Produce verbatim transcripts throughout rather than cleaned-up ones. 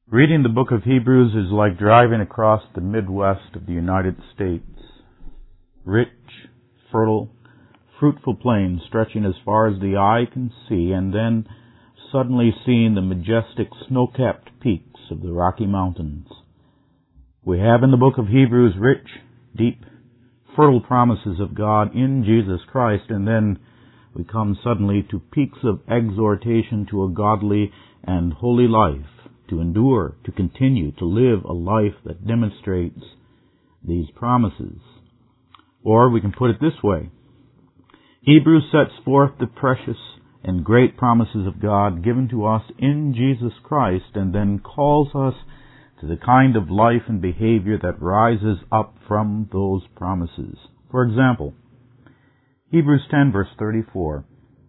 Reading the book of Hebrews is like driving across the Midwest of the United States. Rich, fertile, fruitful plains stretching as far as the eye can see, and then suddenly seeing the majestic snow-capped peaks of the Rocky Mountains. We have in the book of Hebrews rich, deep, fertile promises of God in Jesus Christ, and then we come suddenly to peaks of exhortation to a godly and holy life, to endure, to continue, to live a life that demonstrates these promises. Or we can put it this way. Hebrews sets forth the precious and great promises of God given to us in Jesus Christ, and then calls us to the kind of life and behavior that rises up from those promises. For example, Hebrews ten verse thirty-four.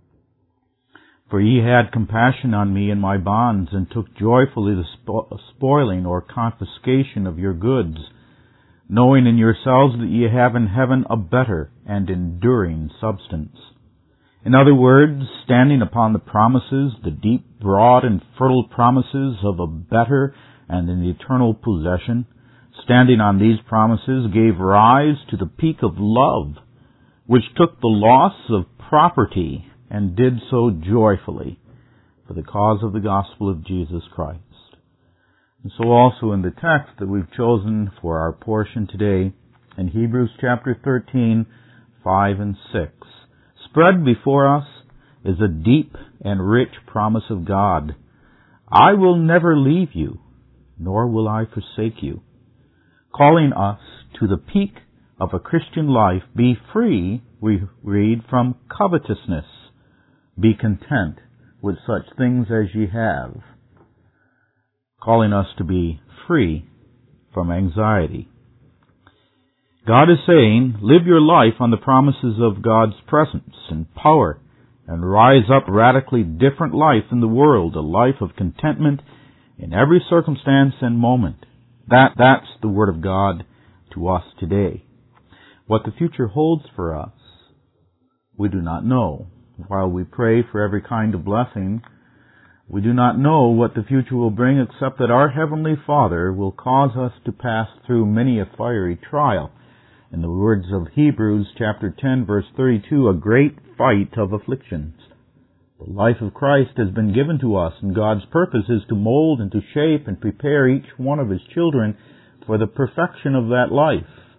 For ye had compassion on me in my bonds, and took joyfully the spo- spoiling or confiscation of your goods, knowing in yourselves that ye have in heaven a better and enduring substance. In other words, standing upon the promises, the deep, broad, and fertile promises of a better and an eternal possession, standing on these promises gave rise to the peak of love, which took the loss of property and did so joyfully for the cause of the gospel of Jesus Christ. And so also in the text that we've chosen for our portion today, in Hebrews chapter thirteen, five and six, spread before us is a deep and rich promise of God. I will never leave you, nor will I forsake you, calling us to the peak of a Christian life. Be free, we read, from covetousness. Be content with such things as ye have, calling us to be free from anxiety. God is saying, live your life on the promises of God's presence and power, and rise up radically different life in the world, a life of contentment in every circumstance and moment. That, that's the Word of God to us today. What the future holds for us, we do not know. While we pray for every kind of blessing, we do not know what the future will bring, except that our Heavenly Father will cause us to pass through many a fiery trial. In the words of Hebrews chapter ten, verse thirty-two, a great fight of afflictions. The life of Christ has been given to us, and God's purpose is to mold and to shape and prepare each one of His children for the perfection of that life.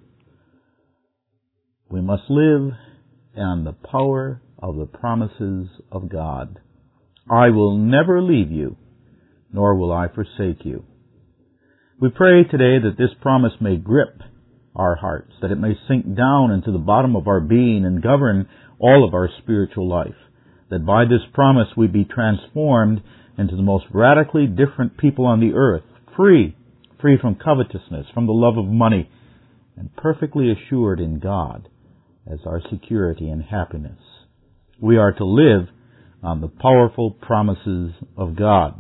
We must live on the power of the promises of God. I will never leave you, nor will I forsake you. We pray today that this promise may grip our hearts, that it may sink down into the bottom of our being and govern all of our spiritual life, that by this promise we be transformed into the most radically different people on the earth, free, free from covetousness, from the love of money, and perfectly assured in God as our security and happiness. We are to live on the powerful promises of God.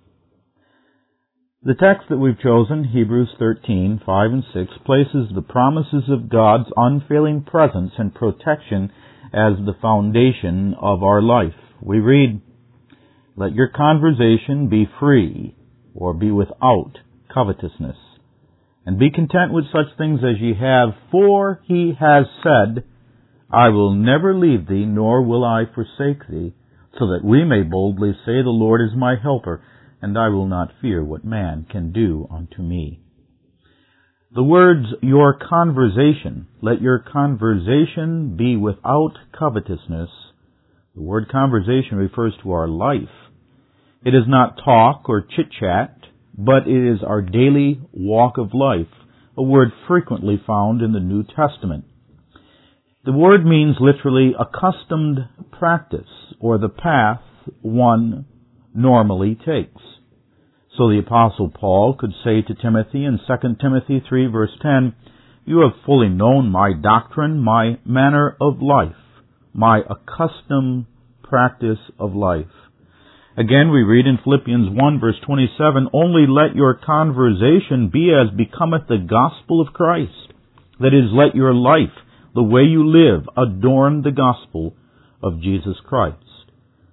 The text that we've chosen, Hebrews thirteen, five and six, places the promises of God's unfailing presence and protection as the foundation of our life. We read, let your conversation be free, or be without covetousness, and be content with such things as ye have, for he has said, I will never leave thee, nor will I forsake thee, so that we may boldly say, the Lord is my helper, and I will not fear what man can do unto me. The words, your conversation, let your conversation be without covetousness. The word conversation refers to our life. It is not talk or chit-chat, but it is our daily walk of life, a word frequently found in the New Testament. The word means literally accustomed practice, or the path one normally takes. So the Apostle Paul could say to Timothy in Second Timothy three verse ten, you have fully known my doctrine, my manner of life, my accustomed practice of life. Again, we read in Philippians one verse twenty-seven, only let your conversation be as becometh the gospel of Christ. That is, let your life, the way you live, adorn the gospel of Jesus Christ.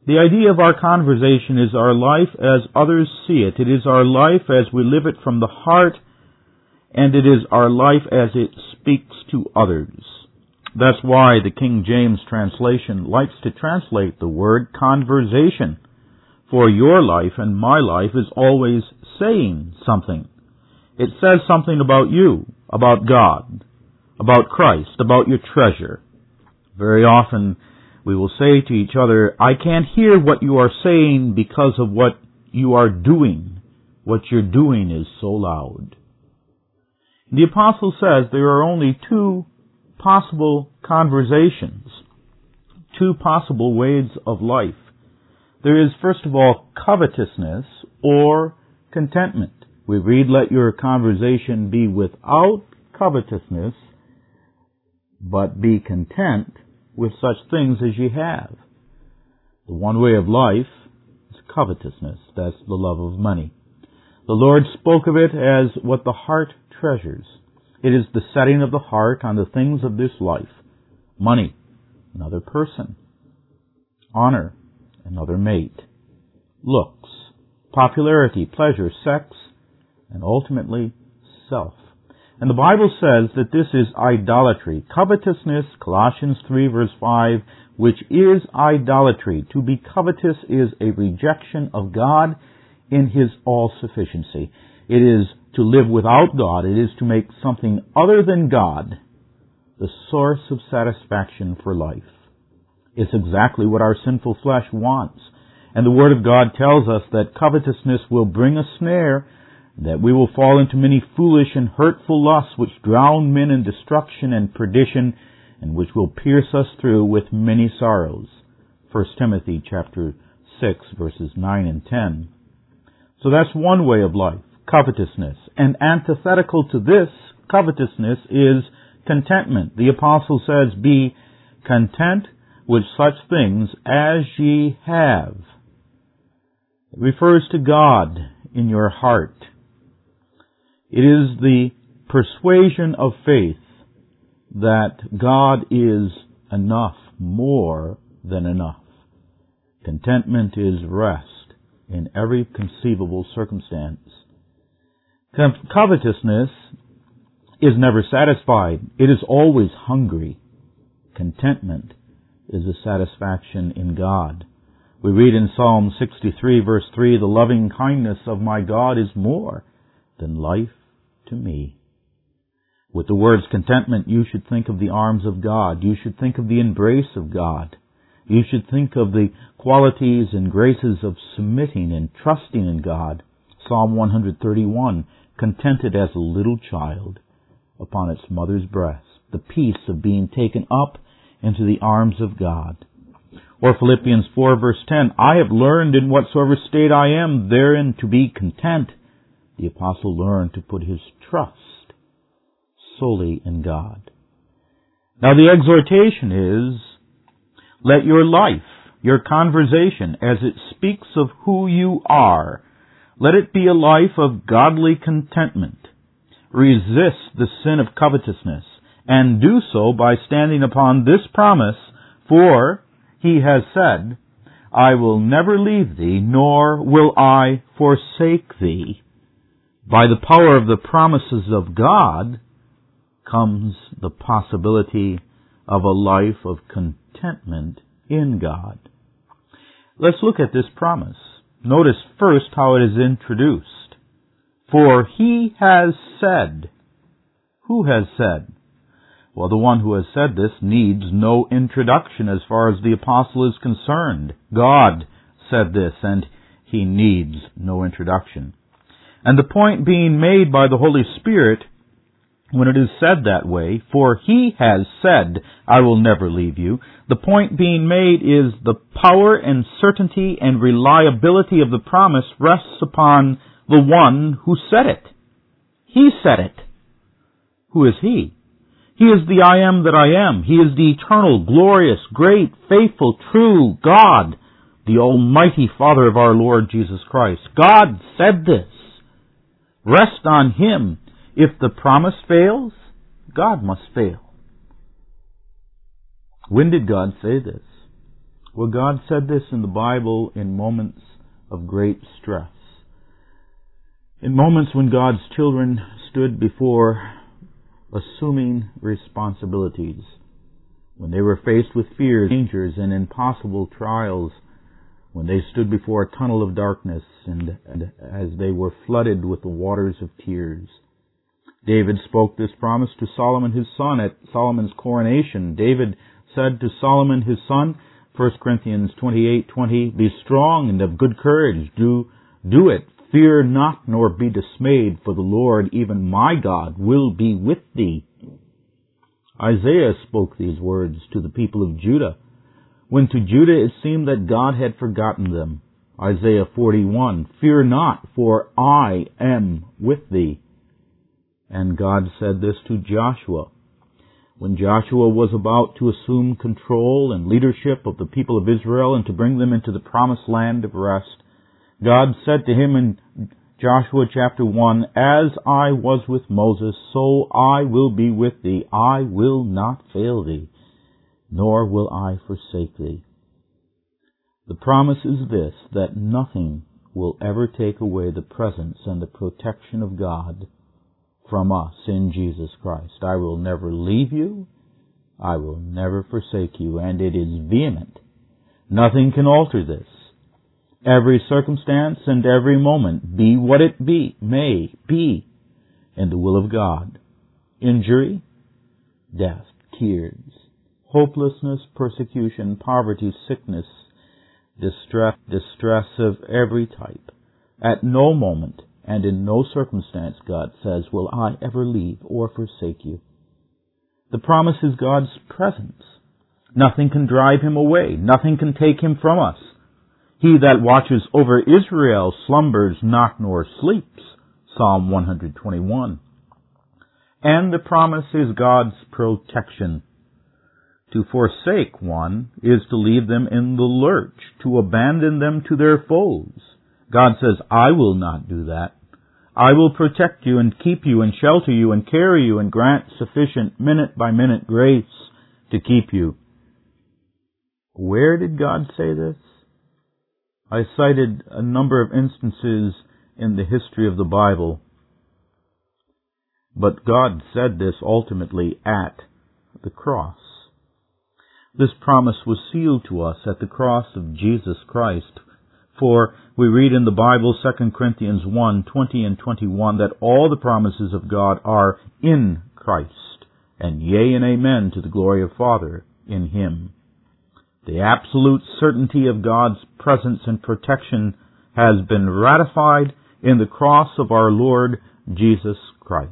The idea of our conversation is our life as others see it. It is our life as we live it from the heart, and it is our life as it speaks to others. That's why the King James translation likes to translate the word conversation. For your life and my life is always saying something. It says something about you, about God, about Christ, about your treasure. Very often we will say to each other, I can't hear what you are saying because of what you are doing. What you're doing is so loud. The apostle says there are only two possible conversations, two possible ways of life. There is, first of all, covetousness or contentment. We read, let your conversation be without covetousness, but be content with such things as ye have. The one way of life is covetousness. That's the love of money. The Lord spoke of it as what the heart treasures. It is the setting of the heart on the things of this life. Money, another person. Honor, another mate. Looks, popularity, pleasure, sex, and ultimately self. And the Bible says that this is idolatry. Covetousness, Colossians three verse five, which is idolatry. To be covetous is a rejection of God in His all-sufficiency. It is to live without God. It is to make something other than God the source of satisfaction for life. It's exactly what our sinful flesh wants. And the Word of God tells us that covetousness will bring a snare, that we will fall into many foolish and hurtful lusts which drown men in destruction and perdition, and which will pierce us through with many sorrows. First Timothy chapter six verses nine and ten. So that's one way of life, covetousness. And antithetical to this covetousness is contentment. The apostle says, be content with such things as ye have. It refers to God in your heart. It is the persuasion of faith that God is enough, more than enough. Contentment is rest in every conceivable circumstance. Covetousness is never satisfied. It is always hungry. Contentment is a satisfaction in God. We read in Psalm sixty-three verse three, the loving kindness of my God is more than life to me. With the words contentment, you should think of the arms of God. You should think of the embrace of God. You should think of the qualities and graces of submitting and trusting in God. Psalm one thirty-one, contented as a little child upon its mother's breast. The peace of being taken up into the arms of God. Or Philippians four verse ten, I have learned in whatsoever state I am therein to be content. The apostle learned to put his trust solely in God. Now the exhortation is, let your life, your conversation, as it speaks of who you are, let it be a life of godly contentment. Resist the sin of covetousness, and do so by standing upon this promise, for He has said, I will never leave thee, nor will I forsake thee. By the power of the promises of God comes the possibility of a life of contentment in God. Let's look at this promise. Notice first how it is introduced. For He has said. Who has said? Well, the one who has said this needs no introduction as far as the apostle is concerned. God said this, and He needs no introduction. And the point being made by the Holy Spirit, when it is said that way, for He has said, I will never leave you, the point being made is the power and certainty and reliability of the promise rests upon the one who said it. He said it. Who is He? He is the I am that I am. He is the eternal, glorious, great, faithful, true God, the Almighty Father of our Lord Jesus Christ. God said this. Rest on Him. If the promise fails, God must fail. When did God say this? Well, God said this in the Bible in moments of great stress. In moments when God's children stood before assuming responsibilities, when they were faced with fears, dangers, and impossible trials, when they stood before a tunnel of darkness and, and as they were flooded with the waters of tears. David spoke this promise to Solomon his son at Solomon's coronation. David said to Solomon his son, First Corinthians twenty-eight twenty, "Be strong and of good courage. Do, do it. Fear not, nor be dismayed, for the Lord, even my God, will be with thee." Isaiah spoke these words to the people of Judah, when to Judah it seemed that God had forgotten them. Isaiah forty-one, "Fear not, for I am with thee." And God said this to Joshua. When Joshua was about to assume control and leadership of the people of Israel and to bring them into the promised land of rest, God said to him in Joshua chapter one, "As I was with Moses, so I will be with thee. I will not fail thee, nor will I forsake thee." The promise is this, that nothing will ever take away the presence and the protection of God from us in Jesus Christ. I will never leave you. I will never forsake you. And it is vehement. Nothing can alter this. Every circumstance and every moment, be what it be, may be, in the will of God. Injury, death, tears, hopelessness, persecution, poverty, sickness, distress, distress of every type. At no moment and in no circumstance, God says, will I ever leave or forsake you. The promise is God's presence. Nothing can drive him away. Nothing can take him from us. He that watches over Israel slumbers not nor sleeps. Psalm one twenty-one. And the promise is God's protection. To forsake one is to leave them in the lurch, to abandon them to their foes. God says, I will not do that. I will protect you and keep you and shelter you and carry you and grant sufficient minute-by-minute grace to keep you. Where did God say this? I cited a number of instances in the history of the Bible, but God said this ultimately at the cross. This promise was sealed to us at the cross of Jesus Christ. For we read in the Bible, Second Corinthians one, twenty and twenty-one, that all the promises of God are in Christ, and yea and amen to the glory of Father in Him. The absolute certainty of God's presence and protection has been ratified in the cross of our Lord Jesus Christ.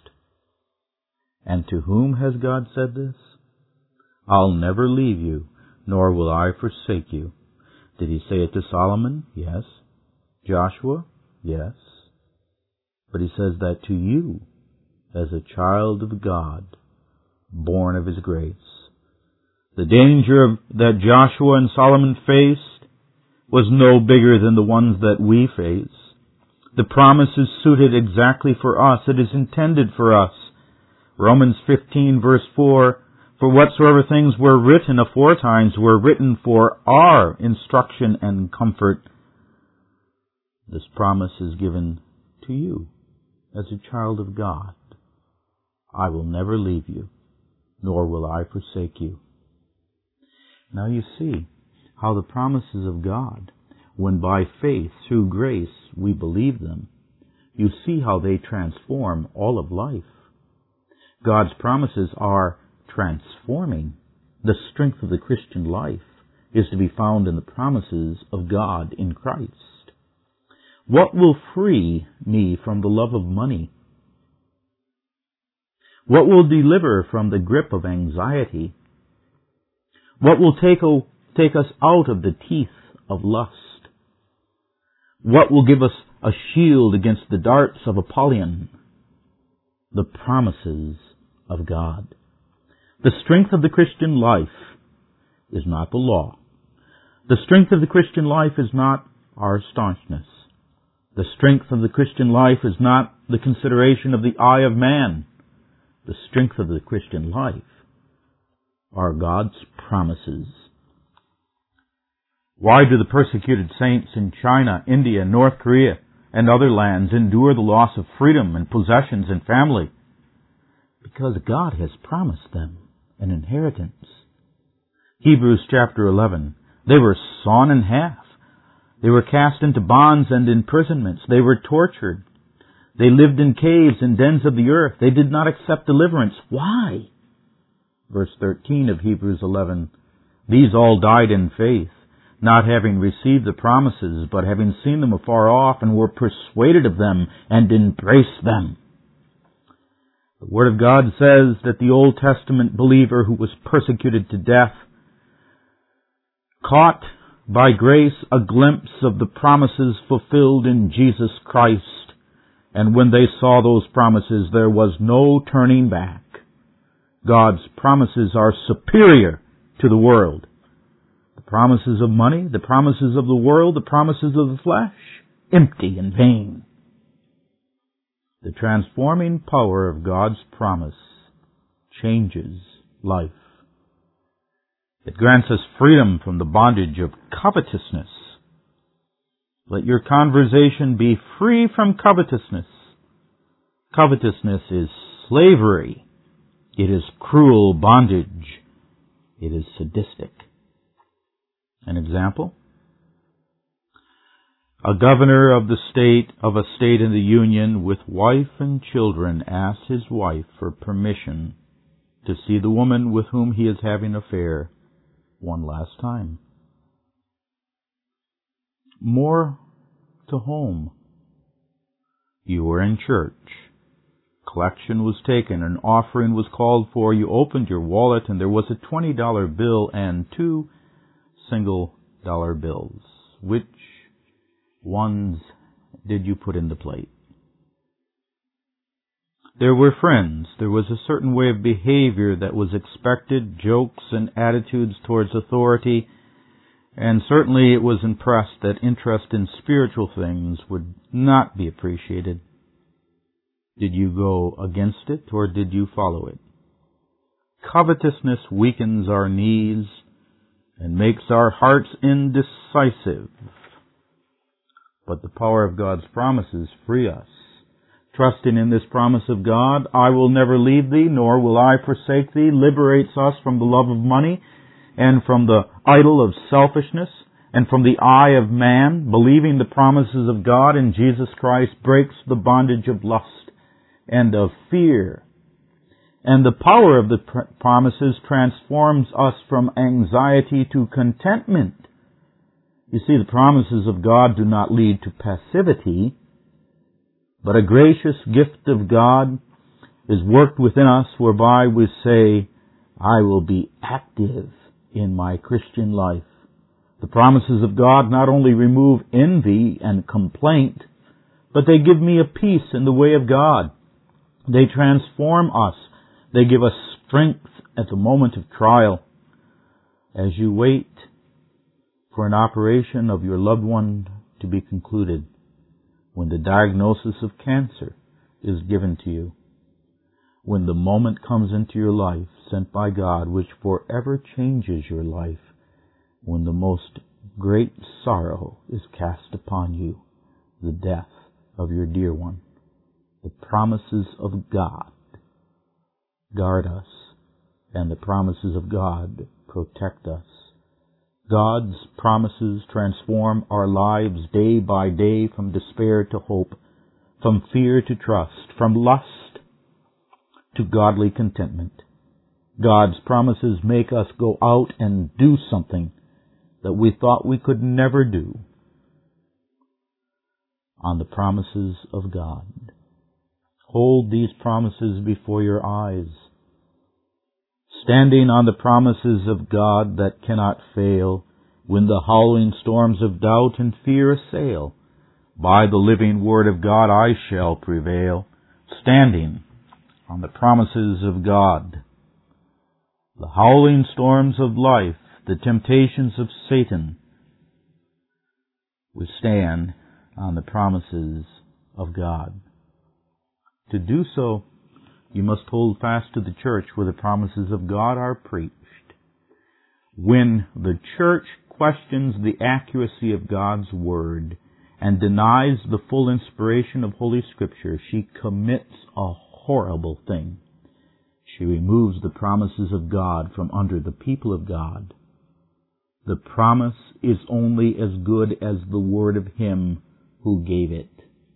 And to whom has God said this? I'll never leave you, nor will I forsake you. Did he say it to Solomon? Yes. Joshua? Yes. But he says that to you, as a child of God, born of His grace. The danger of, that Joshua and Solomon faced was no bigger than the ones that we face. The promise is suited exactly for us. It is intended for us. Romans fifteen, verse four, "For whatsoever things were written aforetimes were written for our instruction and comfort." This promise is given to you as a child of God. I will never leave you, nor will I forsake you. Now you see how the promises of God, when by faith, through grace, we believe them, you see how they transform all of life. God's promises are transforming. The strength of the Christian life is to be found in the promises of God in Christ. What will free me from the love of money? What will deliver from the grip of anxiety? What will take, o- take us out of the teeth of lust? What will give us a shield against the darts of Apollyon? The promises of God. The strength of the Christian life is not the law. The strength of the Christian life is not our staunchness. The strength of the Christian life is not the consideration of the eye of man. The strength of the Christian life are God's promises. Why do the persecuted saints in China, India, North Korea, and other lands endure the loss of freedom and possessions and family? Because God has promised them an inheritance. Hebrews chapter eleven. They were sawn in half. They were cast into bonds and imprisonments. They were tortured. They lived in caves and dens of the earth. They did not accept deliverance. Why? Verse thirteen of Hebrews eleven. These all died in faith, not having received the promises, but having seen them afar off, and were persuaded of them, and embraced them. The Word of God says that the Old Testament believer who was persecuted to death caught by grace a glimpse of the promises fulfilled in Jesus Christ, and when they saw those promises, there was no turning back. God's promises are superior to the world. The promises of money, the promises of the world, the promises of the flesh, empty and vain. The transforming power of God's promise changes life. It grants us freedom from the bondage of covetousness. Let your conversation be free from covetousness. Covetousness is slavery. It is cruel bondage. It is sadistic. An example? A governor of the state of a state in the Union with wife and children asks his wife for permission to see the woman with whom he is having an affair one last time. More to home. You were in church. Collection was taken. An offering was called for. You opened your wallet and there was a twenty dollar bill and two single dollar bills. Which ones did you put in the plate? There were friends. There was a certain way of behavior that was expected, jokes and attitudes towards authority, and certainly it was impressed that interest in spiritual things would not be appreciated. Did you go against it, or did you follow it? Covetousness weakens our knees and makes our hearts indecisive. But the power of God's promises free us. Trusting in this promise of God, I will never leave thee, nor will I forsake thee, liberates us from the love of money and from the idol of selfishness and from the eye of man. Believing the promises of God in Jesus Christ breaks the bondage of lust and of fear. And the power of the pr- promises transforms us from anxiety to contentment. You see, the promises of God do not lead to passivity, but a gracious gift of God is worked within us whereby we say, I will be active in my Christian life. The promises of God not only remove envy and complaint, but they give me a peace in the way of God. They transform us. They give us strength at the moment of trial. As you wait for an operation of your loved one to be concluded, when the diagnosis of cancer is given to you, when the moment comes into your life sent by God which forever changes your life, when the most great sorrow is cast upon you, the death of your dear one, the promises of God guard us, and the promises of God protect us. God's promises transform our lives day by day from despair to hope, from fear to trust, from lust to godly contentment. God's promises make us go out and do something that we thought we could never do. On the promises of God. Hold these promises before your eyes. Standing on the promises of God that cannot fail, when the howling storms of doubt and fear assail, by the living word of God I shall prevail. Standing on the promises of God. The howling storms of life, the temptations of Satan, we stand on the promises of God. To do so, you must hold fast to the church where the promises of God are preached. When the church questions the accuracy of God's Word and denies the full inspiration of Holy Scripture, she commits a horrible thing. She removes the promises of God from under the people of God. The promise is only as good as the word of Him who gave it.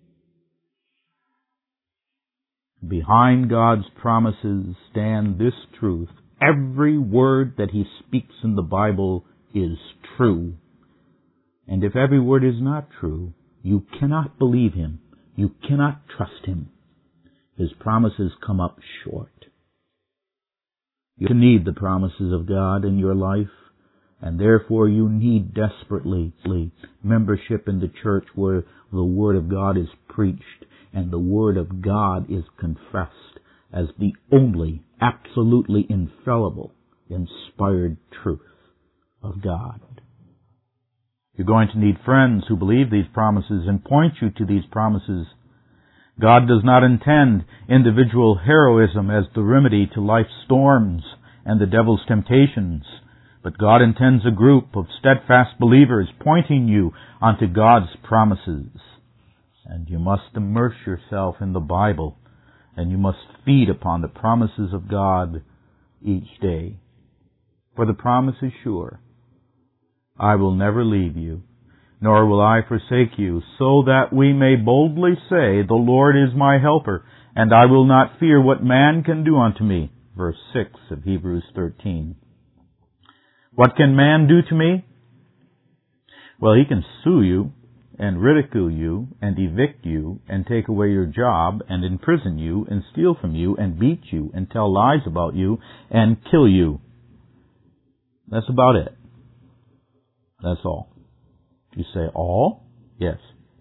Behind God's promises stand this truth: every word that He speaks in the Bible is true. And if every word is not true, you cannot believe Him. You cannot trust Him. His promises come up short. You need the promises of God in your life, and therefore you need desperately membership in the church where the Word of God is preached and the Word of God is confessed as the only, absolutely infallible, inspired truth of God. You're going to need friends who believe these promises and point you to these promises. God does not intend individual heroism as the remedy to life's storms and the devil's temptations, but God intends a group of steadfast believers pointing you onto God's promises. And you must immerse yourself in the Bible, and you must feed upon the promises of God each day. For the promise is sure: I will never leave you, nor will I forsake you, so that we may boldly say, the Lord is my helper, and I will not fear what man can do unto me. Verse six of Hebrews thirteen. What can man do to me? Well, he can sue you, and ridicule you, and evict you, and take away your job, and imprison you, and steal from you, and beat you, and tell lies about you, and kill you. That's about it. That's all. You say, all? Yes.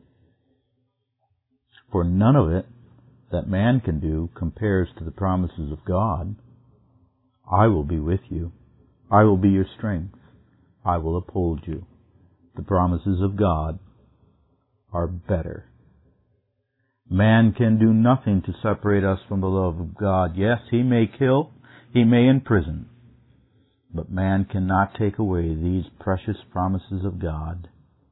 For none of it that man can do compares to the promises of God. I will be with you. I will be your strength. I will uphold you. The promises of God are better. Man can do nothing to separate us from the love of God. Yes, he may kill, he may imprison, but man cannot take away these precious promises of God.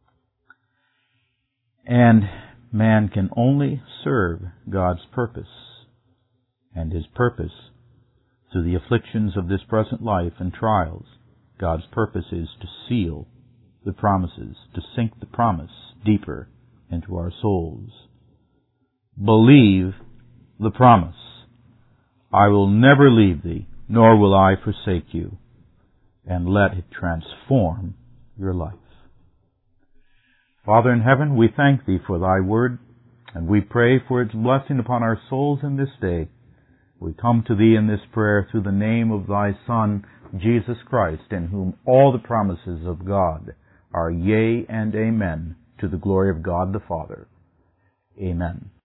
And man can only serve God's purpose. And His purpose, through the afflictions of this present life and trials, God's purpose is to seal the promises, to sink the promise deeper into our souls. Believe the promise. I will never leave thee, nor will I forsake you. And let it transform your life. Father in heaven, we thank Thee for Thy word, and we pray for its blessing upon our souls in this day. We come to Thee in this prayer through the name of Thy Son, Jesus Christ, in whom all the promises of God are yea and amen, to the glory of God the Father. Amen.